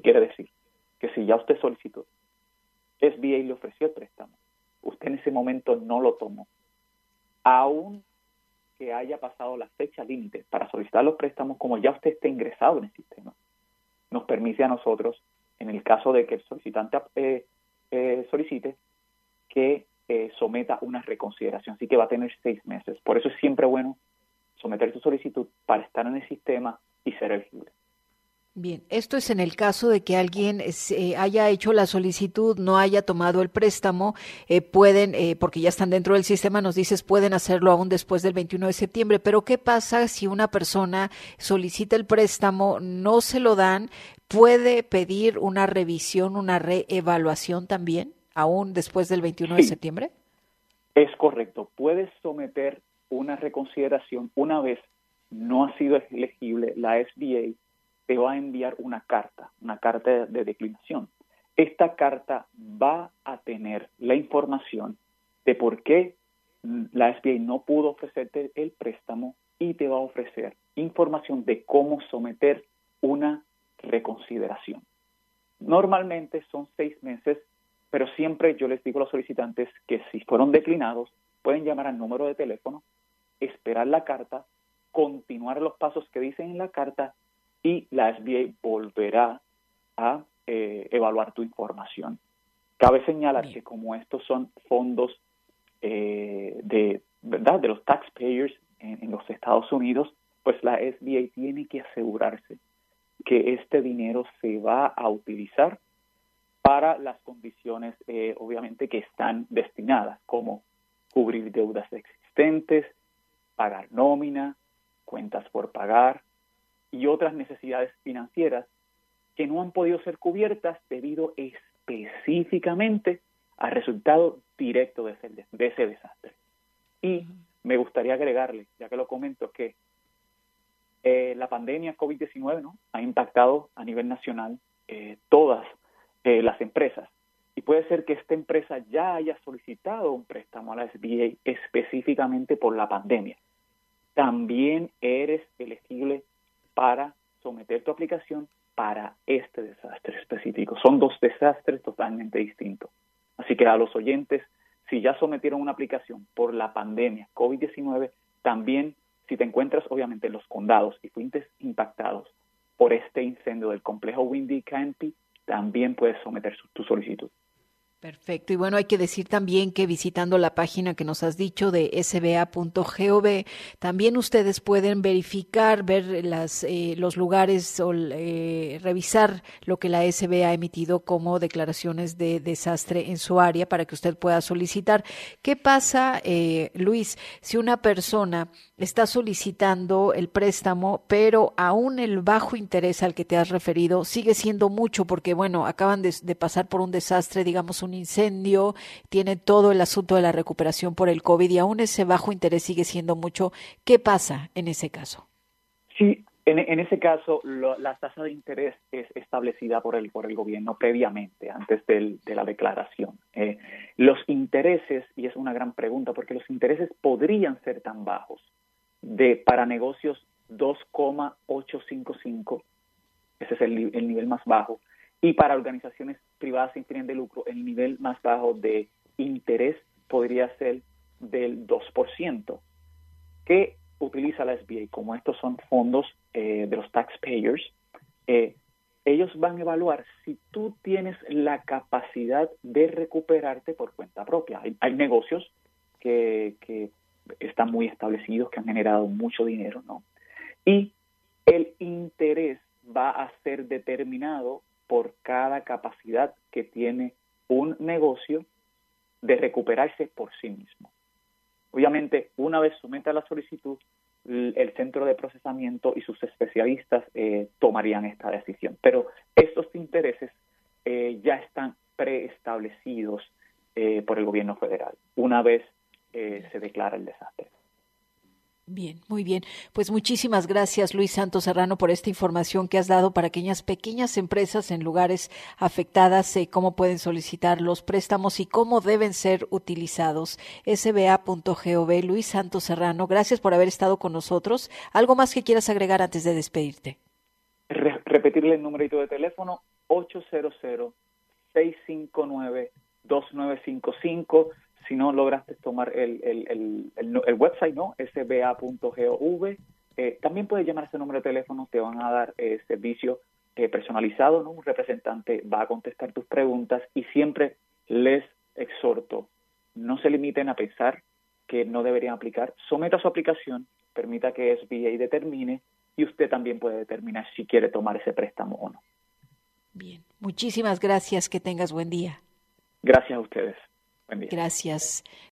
quiere decir que si ya usted solicitó, SBA le ofreció el préstamo, usted en ese momento no lo tomó, aún que haya pasado la fecha límite para solicitar los préstamos, como ya usted esté ingresado en el sistema, nos permite a nosotros, en el caso de que el solicitante solicite, que someta una reconsideración. Así que va a tener 6 meses. Por eso es siempre bueno someter su solicitud para estar en el sistema y ser elegible. Bien, esto es en el caso de que alguien haya hecho la solicitud, no haya tomado el préstamo, pueden, porque ya están dentro del sistema, nos dices, pueden hacerlo aún después del 21 de septiembre, pero ¿qué pasa si una persona solicita el préstamo, no se lo dan, puede pedir una revisión, una reevaluación también, aún después del 21 de septiembre? Es correcto, puedes someter una reconsideración una vez no ha sido elegible. La SBA te va a enviar una carta de declinación. Esta carta va a tener la información de por qué la SBA no pudo ofrecerte el préstamo y te va a ofrecer información de cómo someter una reconsideración. Normalmente son 6 meses, pero siempre yo les digo a los solicitantes que si fueron declinados, pueden llamar al número de teléfono, esperar la carta, continuar los pasos que dicen en la carta y la SBA volverá a evaluar tu información. Cabe señalar que como estos son fondos de los taxpayers en los Estados Unidos, pues la SBA tiene que asegurarse que este dinero se va a utilizar para las condiciones, obviamente, que están destinadas, como cubrir deudas existentes, pagar nómina, cuentas por pagar, y otras necesidades financieras que no han podido ser cubiertas debido específicamente al resultado directo de ese desastre. Y me gustaría agregarle, ya que lo comento, que la pandemia COVID-19, ¿no?, ha impactado a nivel nacional todas las empresas. Y puede ser que esta empresa ya haya solicitado un préstamo a la SBA específicamente por la pandemia. También eres elegible para someter tu aplicación para este desastre específico. Son 2 desastres totalmente distintos. Así que a los oyentes, si ya sometieron una aplicación por la pandemia COVID-19, también si te encuentras obviamente en los condados y fuiste impactados por este incendio del complejo Windy Canopy, también puedes someter tu solicitud. Perfecto. Y bueno, hay que decir también que visitando la página que nos has dicho de sba.gov, también ustedes pueden verificar, ver los lugares o revisar lo que la SBA ha emitido como declaraciones de desastre en su área para que usted pueda solicitar. ¿Qué pasa, Luis, si una persona está solicitando el préstamo, pero aún el bajo interés al que te has referido sigue siendo mucho porque, bueno, acaban de pasar por un desastre, digamos, un incendio, tiene todo el asunto de la recuperación por el COVID y aún ese bajo interés sigue siendo mucho? ¿Qué pasa en ese caso? Sí, en ese caso la tasa de interés es establecida por el gobierno previamente, antes de la declaración. Los intereses, y es una gran pregunta, porque los intereses podrían ser tan bajos, para negocios 2,855, ese es el nivel más bajo, y para organizaciones privadas sin fines de lucro, el nivel más bajo de interés podría ser del 2%, que utiliza la SBA. Como estos son fondos de los taxpayers, ellos van a evaluar si tú tienes la capacidad de recuperarte por cuenta propia. Hay negocios que están muy establecidos, que han generado mucho dinero, ¿no? Y el interés va a ser determinado por cada capacidad que tiene un negocio de recuperarse por sí mismo. Obviamente, una vez someta la solicitud, el centro de procesamiento y sus especialistas tomarían esta decisión. Pero estos intereses ya están preestablecidos por el gobierno federal, una vez se declara el desastre. Bien, muy bien. Pues muchísimas gracias, Luis Santos Serrano, por esta información que has dado para aquellas pequeñas empresas en lugares afectadas, cómo pueden solicitar los préstamos y cómo deben ser utilizados. sba.gov. Luis Santos Serrano, gracias por haber estado con nosotros. ¿Algo más que quieras agregar antes de despedirte? Repetirle el numerito de teléfono, 800-659-2955. Si no lograste tomar el website, ¿no? sba.gov. También puedes llamar a ese número de teléfono, te van a dar servicio personalizado, ¿no? Un representante va a contestar tus preguntas y siempre les exhorto, no se limiten a pensar que no deberían aplicar, someta su aplicación, permita que SBA determine y usted también puede determinar si quiere tomar ese préstamo o no. Bien, muchísimas gracias, que tengas buen día. Gracias a ustedes. Buen día. Gracias.